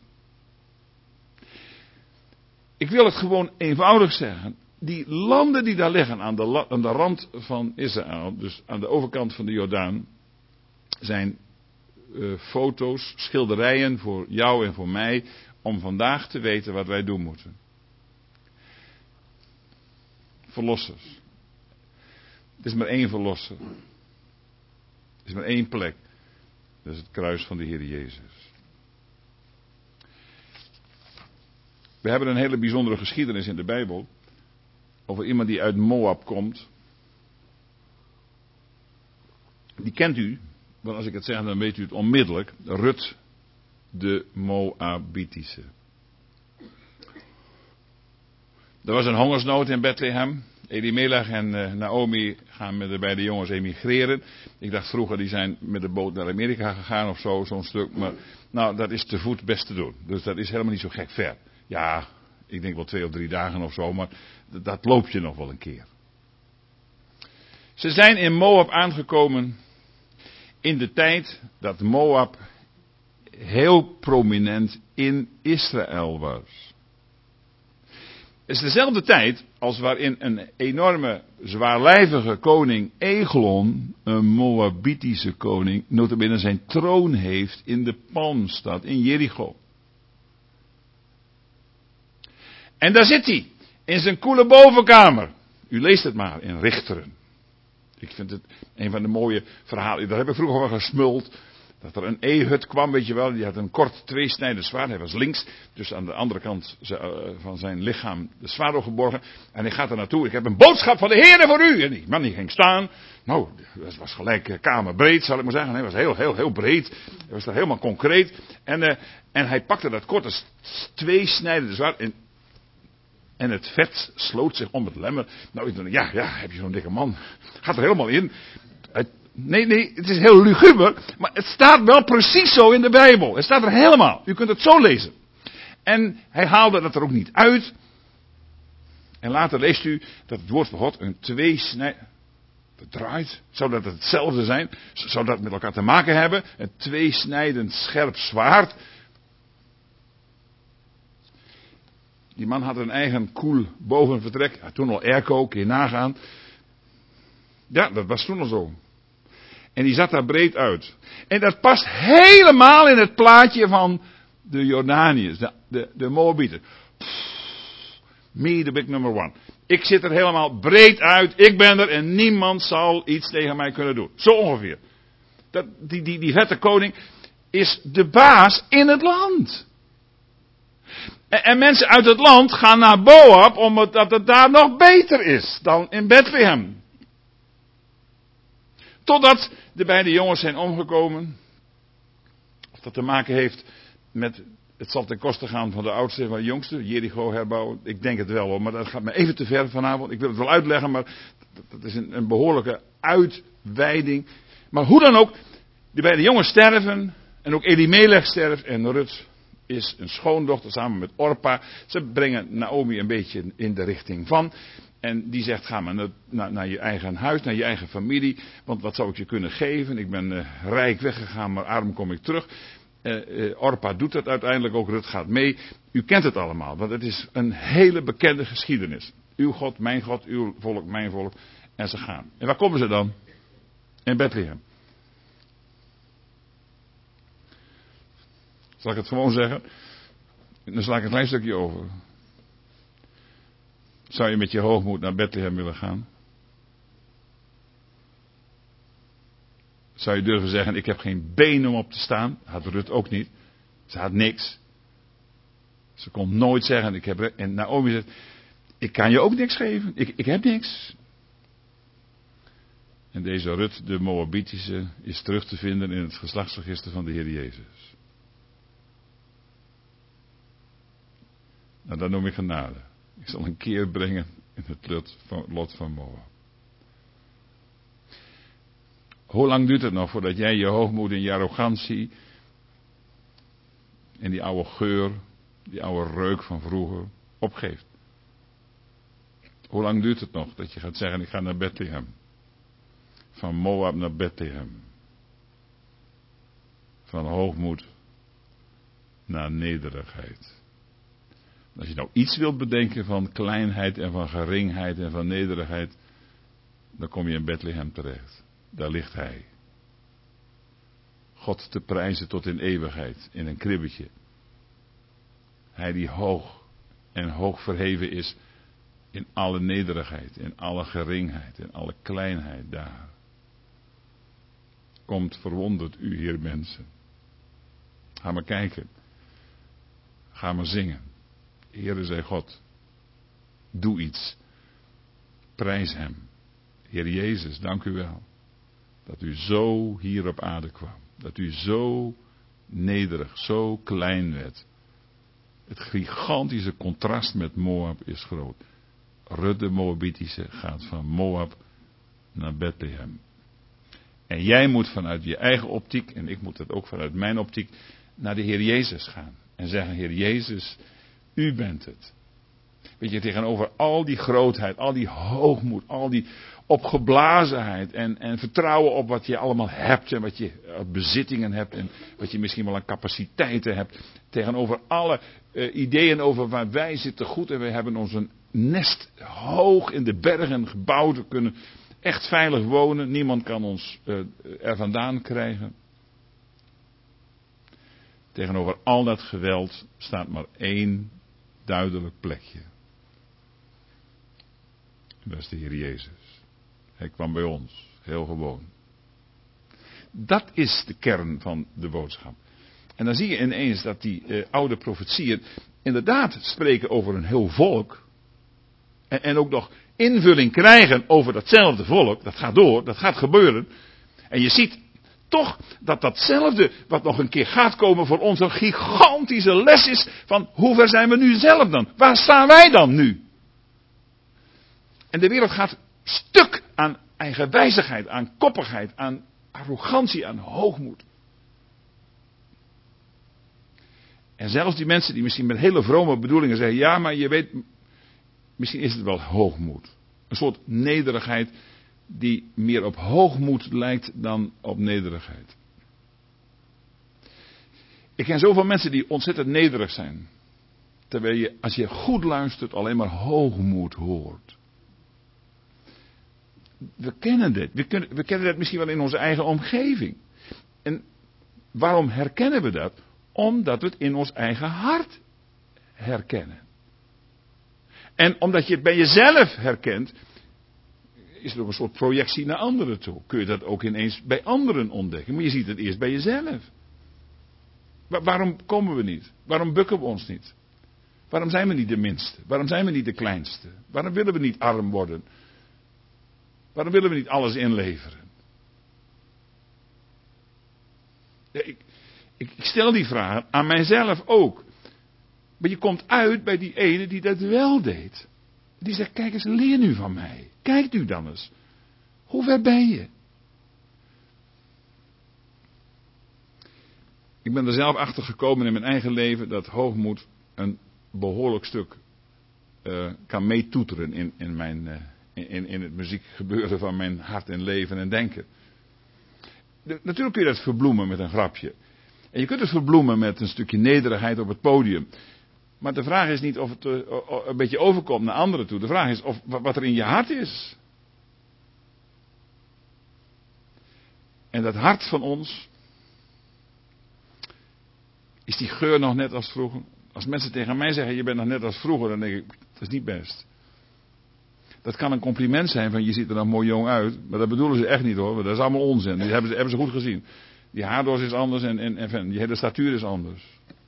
Ik wil het gewoon eenvoudig zeggen. Die landen die daar liggen aan de, la, aan de rand van Israël, dus aan de overkant van de Jordaan, zijn uh, foto's, schilderijen voor jou en voor mij, om vandaag te weten wat wij doen moeten. Verlossers. Er is maar één verlosser. Er is maar één plek. Dat is het kruis van de Heer Jezus. We hebben een hele bijzondere geschiedenis in de Bijbel. Over iemand die uit Moab komt. Die kent u. Want als ik het zeg dan weet u het onmiddellijk. Rut de Moabitische. Er was een hongersnood in Bethlehem. Elimelech en uh, Naomi gaan met de beide jongens emigreren. Ik dacht vroeger die zijn met de boot naar Amerika gegaan of zo, zo'n stuk. Maar nou, dat is te voet best te doen. Dus dat is helemaal niet zo gek ver. Ja, ik denk wel twee of drie dagen of zo, maar dat, dat loop je nog wel een keer. Ze zijn in Moab aangekomen in de tijd dat Moab heel prominent in Israël was. Het is dezelfde tijd als waarin een enorme, zwaarlijvige koning Eglon, een Moabitische koning, nota bene zijn troon heeft in de Palmstad, in Jericho. En daar zit hij, in zijn koele bovenkamer. U leest het maar, in Richteren. Ik vind het een van de mooie verhalen, daar heb ik vroeger wel gesmuld. Dat er een Ehud kwam, weet je wel, die had een kort tweesnijdend zwaard. Hij was links, dus aan de andere kant van zijn lichaam de zwaard opgeborgen. En hij gaat er naartoe, ik heb een boodschap van de Heer voor u. En die man die ging staan, nou, dat was gelijk kamerbreed, zal ik maar zeggen. Hij was heel, heel, heel breed, hij was daar helemaal concreet. En, uh, en hij pakte dat korte tweesnijdende zwaard en, en het vet sloot zich om het lemmer. Nou, ik dacht, ja, ja, heb je zo'n dikke man. Gaat er helemaal in. Hij, Nee, nee, het is heel luguber, maar het staat wel precies zo in de Bijbel. Het staat er helemaal. U kunt het zo lezen. En hij haalde dat er ook niet uit. En later leest u dat het woord van God een tweesnijd... draait. Zou dat hetzelfde zijn? Zou dat met elkaar te maken hebben? Een tweesnijdend scherp zwaard. Die man had een eigen koel bovenvertrek. Ja, toen al airco, kun je nagaan. Ja, dat was toen al zo. En die zat daar breed uit. En dat past helemaal in het plaatje van de Jordaniërs, de, de, de Moabieten. Me, the big number one. Ik zit er helemaal breed uit, ik ben er en niemand zal iets tegen mij kunnen doen. Zo ongeveer. Dat, die, die, die vette koning is de baas in het land. En, en mensen uit het land gaan naar Moab omdat het daar nog beter is dan in Bethlehem. Totdat de beide jongens zijn omgekomen. Of dat te maken heeft met, het zal ten koste gaan van de oudste en van de jongste, Jericho herbouwen. Ik denk het wel hoor, maar dat gaat me even te ver vanavond. Ik wil het wel uitleggen, maar dat is een, een behoorlijke uitweiding. Maar hoe dan ook, de beide jongens sterven en ook Elimelech sterft en Rut is een schoondochter samen met Orpa. Ze brengen Naomi een beetje in de richting van. En die zegt, ga maar naar, naar, naar je eigen huis, naar je eigen familie. Want wat zou ik je kunnen geven? Ik ben uh, rijk weggegaan, maar arm kom ik terug. Uh, uh, Orpa doet het uiteindelijk ook, Rut gaat mee. U kent het allemaal, want het is een hele bekende geschiedenis. Uw God, mijn God, uw volk, mijn volk. En ze gaan. En waar komen ze dan? In Bethlehem. Zal ik het gewoon zeggen? Dan sla ik een klein stukje over. Zou je met je hoogmoed naar Bethlehem willen gaan? Zou je durven zeggen, ik heb geen been om op te staan? Had Rut ook niet. Ze had niks. Ze kon nooit zeggen, ik heb... En Naomi zegt, ik kan je ook niks geven. Ik, ik heb niks. En deze Rut, de Moabitische, is terug te vinden in het geslachtsregister van de Heer Jezus. Nou, dat noem ik genade. Ik zal een keer brengen in het lot van, lot van Moab. Hoe lang duurt het nog voordat jij je hoogmoed en je arrogantie en die oude geur, die oude reuk van vroeger opgeeft? Hoe lang duurt het nog dat je gaat zeggen, ik ga naar Bethlehem? Van Moab naar Bethlehem. Van hoogmoed naar nederigheid. Als je nou iets wilt bedenken van kleinheid en van geringheid en van nederigheid, dan kom je in Bethlehem terecht. Daar ligt hij. God te prijzen tot in eeuwigheid, in een kribbetje. Hij die hoog en hoog verheven is in alle nederigheid, in alle geringheid, in alle kleinheid daar. Komt verwonderd u hier mensen. Ga maar kijken. Ga maar zingen. Heere zij God. Doe iets. Prijs hem. Heer Jezus, dank u wel. Dat u zo hier op aarde kwam. Dat u zo nederig, zo klein werd. Het gigantische contrast met Moab is groot. Rut de Moabitische gaat van Moab naar Bethlehem. En jij moet vanuit je eigen optiek, en ik moet het ook vanuit mijn optiek, naar de Heer Jezus gaan. En zeggen, Heer Jezus, u bent het. Weet je, tegenover al die grootheid, al die hoogmoed, al die opgeblazenheid en, en vertrouwen op wat je allemaal hebt en wat je op bezittingen hebt en wat je misschien wel aan capaciteiten hebt. Tegenover alle uh, ideeën over waar wij zitten goed en we hebben ons een nest hoog in de bergen gebouwd. We kunnen echt veilig wonen. Niemand kan ons uh, er vandaan krijgen. Tegenover al dat geweld staat maar één duidelijk plekje. Dat is de Heer Jezus. Hij kwam bij ons, heel gewoon. Dat is de kern van de boodschap. En dan zie je ineens dat die uh, oude profetieën inderdaad spreken over een heel volk. En, en ook nog invulling krijgen over datzelfde volk. Dat gaat door, dat gaat gebeuren. En je ziet toch dat datzelfde wat nog een keer gaat komen voor ons een gigantische les is van hoe ver zijn we nu zelf dan? Waar staan wij dan nu? En de wereld gaat stuk aan eigenwijzigheid, aan koppigheid, aan arrogantie, aan hoogmoed. En zelfs die mensen die misschien met hele vrome bedoelingen zeggen, ja, maar je weet, misschien is het wel hoogmoed. Een soort nederigheid die meer op hoogmoed lijkt dan op nederigheid. Ik ken zoveel mensen die ontzettend nederig zijn. Terwijl je, als je goed luistert, alleen maar hoogmoed hoort. We kennen dit. We, kunnen, we kennen dat misschien wel in onze eigen omgeving. En waarom herkennen we dat? Omdat we het in ons eigen hart herkennen. En omdat je het bij jezelf herkent, is er ook een soort projectie naar anderen toe. Kun je dat ook ineens bij anderen ontdekken. Maar je ziet het eerst bij jezelf. Waar, waarom komen we niet? Waarom bukken we ons niet? Waarom zijn we niet de minste? Waarom zijn we niet de kleinste? Waarom willen we niet arm worden? Waarom willen we niet alles inleveren? Ja, ik, ik, ik stel die vraag aan mijzelf ook. Maar je komt uit bij die ene die dat wel deed. Die zegt, kijk eens, leer nu van mij. Kijk nu dan eens. Hoe ver ben je? Ik ben er zelf achter gekomen in mijn eigen leven dat hoogmoed een behoorlijk stuk uh, kan meetoeteren in, in, mijn, uh, in, in het muziekgebeuren van mijn hart en leven en denken. De, natuurlijk kun je dat verbloemen met een grapje. En je kunt het verbloemen met een stukje nederigheid op het podium. Maar de vraag is niet of het uh, een beetje overkomt naar anderen toe. De vraag is of, wat er in je hart is. En dat hart van ons, is die geur nog net als vroeger? Als mensen tegen mij zeggen, je bent nog net als vroeger, dan denk ik, dat is niet best. Dat kan een compliment zijn van, je ziet er nog mooi jong uit. Maar dat bedoelen ze echt niet hoor, dat is allemaal onzin. Die hebben ze, hebben ze goed gezien. Die haardos is anders en, en, en die hele statuur is anders.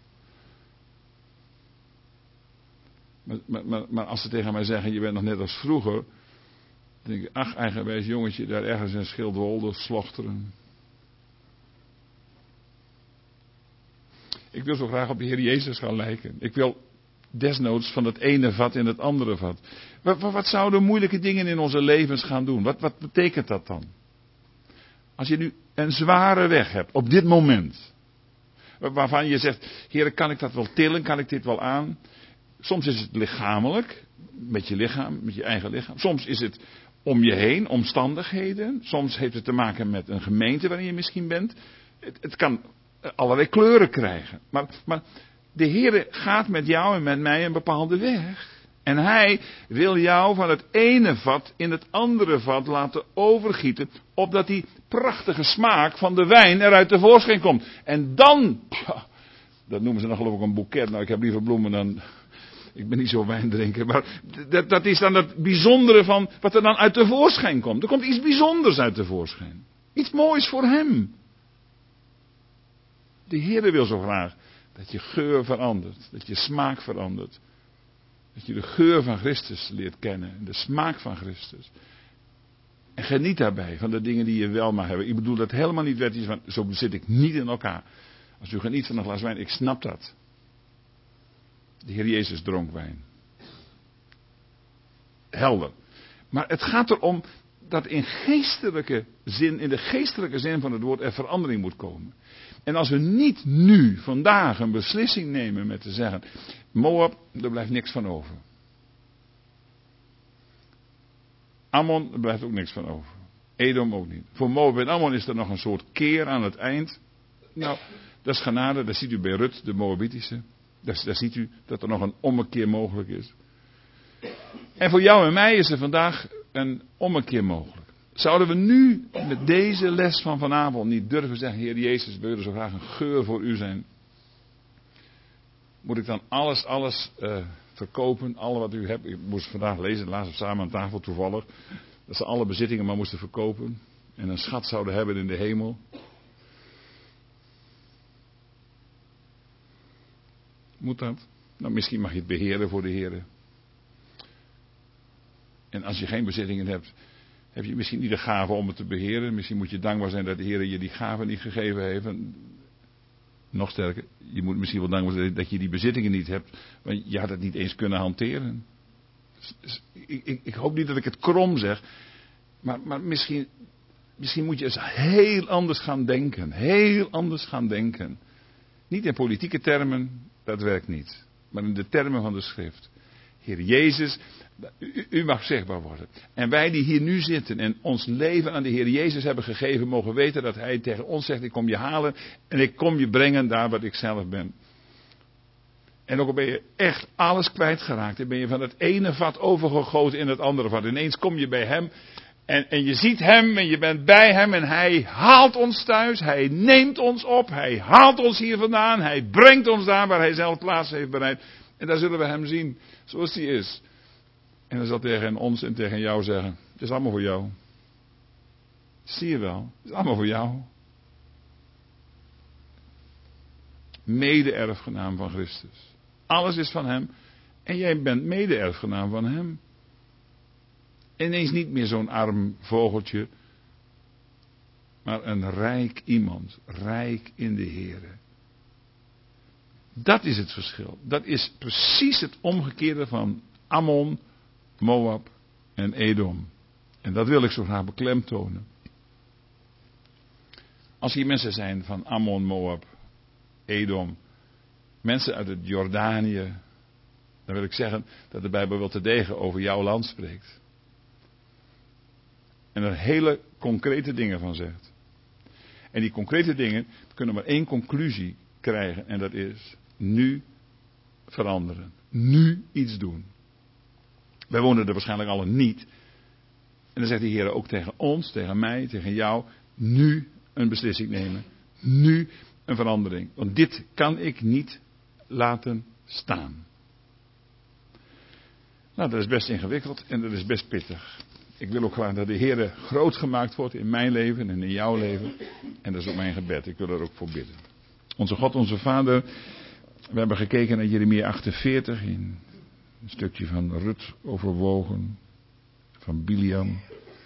Maar, maar, maar, maar als ze tegen mij zeggen, je bent nog net als vroeger, dan denk ik, ach, eigenwijs jongetje, daar ergens in Schildwolde slochteren. Ik wil zo graag op de Heer Jezus gaan lijken. Ik wil desnoods van het ene vat in het andere vat. Wat, wat, wat zouden moeilijke dingen in onze levens gaan doen? Wat, wat betekent dat dan? Als je nu een zware weg hebt, op dit moment. Waarvan je zegt, Heer, kan ik dat wel tillen? Kan ik dit wel aan? Soms is het lichamelijk. met je lichaam, met je eigen lichaam. Soms is het om je heen, omstandigheden. Soms heeft het te maken met een gemeente waarin je misschien bent. Het, het kan allerlei kleuren krijgen. Maar, maar de Heer gaat met jou en met mij een bepaalde weg. En Hij wil jou van het ene vat in het andere vat laten overgieten. Opdat die prachtige smaak van de wijn eruit tevoorschijn komt. En dan, pja, dat noemen ze dan geloof ik een boeket. Nou, ik heb liever bloemen dan... Ik ben niet zo wijndrinker, maar dat, dat is dan het bijzondere van wat er dan uit tevoorschijn komt. Er komt iets bijzonders uit tevoorschijn. Iets moois voor Hem. De Heer wil zo graag dat je geur verandert, dat je smaak verandert. Dat je de geur van Christus leert kennen, de smaak van Christus. En geniet daarbij van de dingen die je wel mag hebben. Ik bedoel dat helemaal niet wettisch, want zo zit ik niet in elkaar. Als u geniet van een glas wijn, ik snap dat. De Heer Jezus dronk wijn. Helder. Maar het gaat erom dat in geestelijke zin, in de geestelijke zin van het woord, er verandering moet komen. En als we niet nu, vandaag, een beslissing nemen met te zeggen, Moab, er blijft niks van over. Ammon, er blijft ook niks van over. Edom ook niet. Voor Moab en Ammon is er nog een soort keer aan het eind. Nou, dat is genade, dat ziet u bij Rut, de Moabitische. Daar, daar ziet u dat er nog een ommekeer mogelijk is. En voor jou en mij is er vandaag een ommekeer mogelijk. Zouden we nu met deze les van vanavond niet durven zeggen, Heer Jezus, we willen zo graag een geur voor u zijn. Moet ik dan alles, alles uh, verkopen, alle wat u hebt. Ik moest vandaag lezen, laatst we samen aan tafel toevallig, dat ze alle bezittingen maar moesten verkopen. En een schat zouden hebben in de hemel. Moet dat? Nou, misschien mag je het beheren voor de Heer. En als je geen bezittingen hebt, heb je misschien niet de gave om het te beheren. Misschien moet je dankbaar zijn dat de Heer je die gave niet gegeven heeft. En nog sterker, je moet misschien wel dankbaar zijn dat je die bezittingen niet hebt. Want je had het niet eens kunnen hanteren. Dus, dus, ik, ik, ik hoop niet dat ik het krom zeg. Maar, maar misschien, misschien moet je eens heel anders gaan denken. Heel anders gaan denken. Niet in politieke termen, dat werkt niet. Maar in de termen van de schrift. Heer Jezus, u, u mag zichtbaar worden. En wij die hier nu zitten en ons leven aan de Heer Jezus hebben gegeven, mogen weten dat Hij tegen ons zegt, ik kom je halen en ik kom je brengen daar waar ik zelf ben. En ook al ben je echt alles kwijtgeraakt, dan ben je van het ene vat overgegoten in het andere vat. Ineens kom je bij Hem en, en je ziet Hem en je bent bij Hem en Hij haalt ons thuis, Hij neemt ons op, Hij haalt ons hier vandaan, Hij brengt ons daar waar Hij zelf plaats heeft bereid. En daar zullen we Hem zien, zoals Hij is. En dan zal tegen ons en tegen jou zeggen, het is allemaal voor jou. Zie je wel, het is allemaal voor jou. Mede-erfgenaam van Christus. Alles is van Hem. En jij bent mede-erfgenaam van Hem. Ineens niet meer zo'n arm vogeltje. Maar een rijk iemand. Rijk in de Here. Dat is het verschil. Dat is precies het omgekeerde van Ammon, Moab en Edom. En dat wil ik zo graag beklemtonen. Als hier mensen zijn van Ammon, Moab, Edom, mensen uit het Jordanië, dan wil ik zeggen dat de Bijbel wel terdege over jouw land spreekt. En er hele concrete dingen van zegt. En die concrete dingen kunnen maar één conclusie krijgen en dat is nu veranderen. Nu iets doen. Wij wonen er waarschijnlijk allen niet. En dan zegt de Heer ook tegen ons, tegen mij, tegen jou, nu een beslissing nemen. Nu een verandering. Want dit kan ik niet laten staan. Nou, dat is best ingewikkeld en dat is best pittig. Ik wil ook graag dat de Heer groot gemaakt wordt in mijn leven en in jouw leven. En dat is ook mijn gebed. Ik wil er ook voor bidden. Onze God, onze Vader, we hebben gekeken naar Jeremia achtenveertig in een stukje van Rut overwogen, van Biliam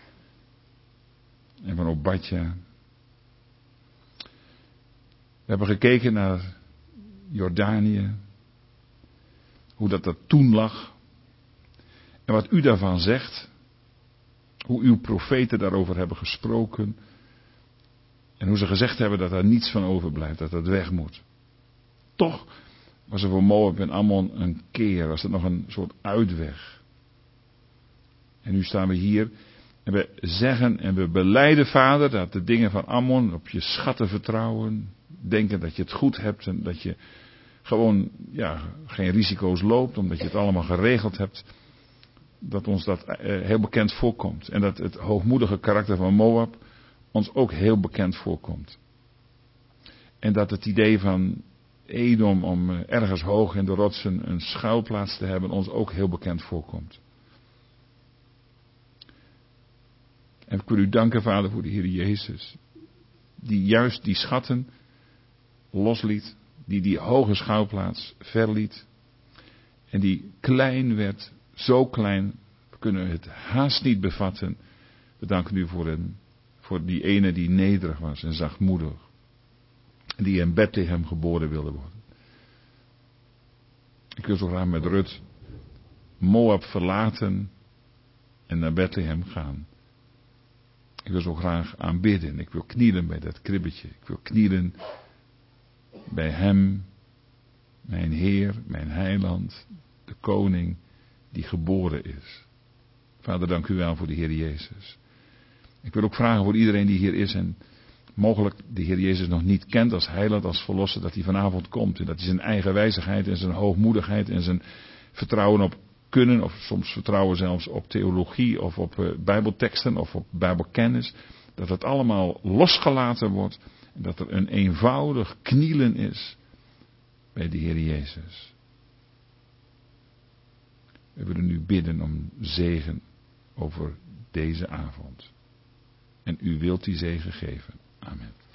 en van Obadja. We hebben gekeken naar Jordanië, hoe dat er toen lag en wat u daarvan zegt, hoe uw profeten daarover hebben gesproken en hoe ze gezegd hebben dat er niets van overblijft, dat het weg moet. Toch was er voor Moab en Ammon een keer, was er nog een soort uitweg. En nu staan we hier en we zeggen en we belijden, Vader, dat de dingen van Ammon, op je schatten vertrouwen, denken dat je het goed hebt en dat je gewoon ja, geen risico's loopt, omdat je het allemaal geregeld hebt, dat ons dat eh, heel bekend voorkomt. En dat het hoogmoedige karakter van Moab ons ook heel bekend voorkomt. En dat het idee van Edom om eh, ergens hoog in de rotsen een schuilplaats te hebben ons ook heel bekend voorkomt. En ik wil u danken, Vader, voor de Heer Jezus, die juist die schatten losliet, die die hoge schouwplaats verliet en die klein werd, zo klein, we kunnen het haast niet bevatten. We danken u voor, een, voor die ene die nederig was en zachtmoedig en die in Bethlehem geboren wilde worden. Ik wil zo graag met Rut Moab verlaten en naar Bethlehem gaan. Ik wil zo graag aanbidden. Ik wil knielen bij dat kribbetje. Ik wil knielen bij hem, mijn Heer, mijn Heiland, de Koning die geboren is. Vader, dank u wel voor de Heer Jezus. Ik wil ook vragen voor iedereen die hier is en mogelijk de Heer Jezus nog niet kent als Heiland, als Verlosser, dat hij vanavond komt. En dat hij zijn eigen wijzigheid en zijn hoogmoedigheid en zijn vertrouwen op kunnen, of soms vertrouwen zelfs op theologie of op uh, bijbelteksten of op bijbelkennis, dat het allemaal losgelaten wordt en dat er een eenvoudig knielen is bij de Heer Jezus. We willen nu bidden om zegen over deze avond. En u wilt die zegen geven. Amen.